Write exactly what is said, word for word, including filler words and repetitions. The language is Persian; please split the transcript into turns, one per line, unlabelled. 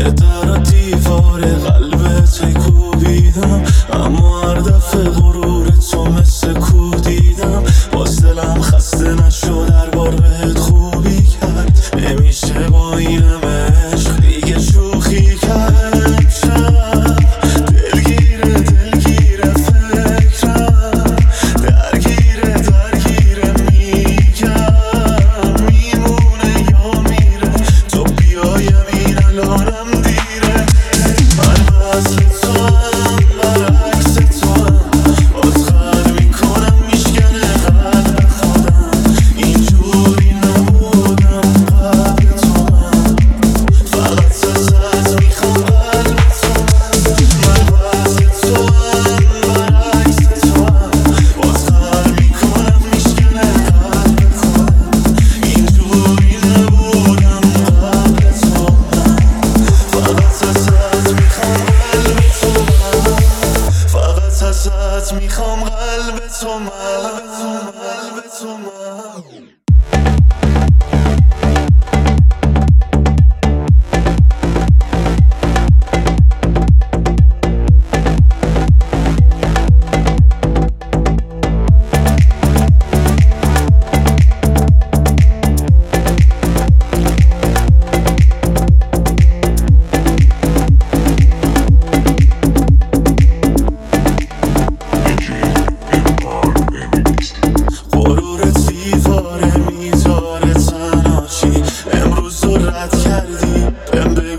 یه در و دیوار قلبت کوبیدم، اما هر دفعه غرور تو مثل کو دیدم. باز دلم خسته نشد هر بار بهت خوبی کرد، نمیشه با این همه عشق دیگه شوخی کرد. امشب دلگیره دلگیره فکرم، درگیره درگیره میگم میمونه یا میره، تو بیایم این الانم دیره. من وصل تو هم برعکس تو هم، باز خر میکنم میشکنه قلب خودم. اینجوری نبودم قبل تو من، فقط ازت میخوام قلب تو من. من وصل تو هم برعکس تو هم، باز خر میکنم میشکنه قلب خودم. اینجوری نبودم قبل تو من، فقط ازت میخوام قلب تو من. فقط ازت میخوام قلب تو من، قلب تو من. غرور دیواره میذاره تنهاشی، امروز رو رد کردی بهم بگو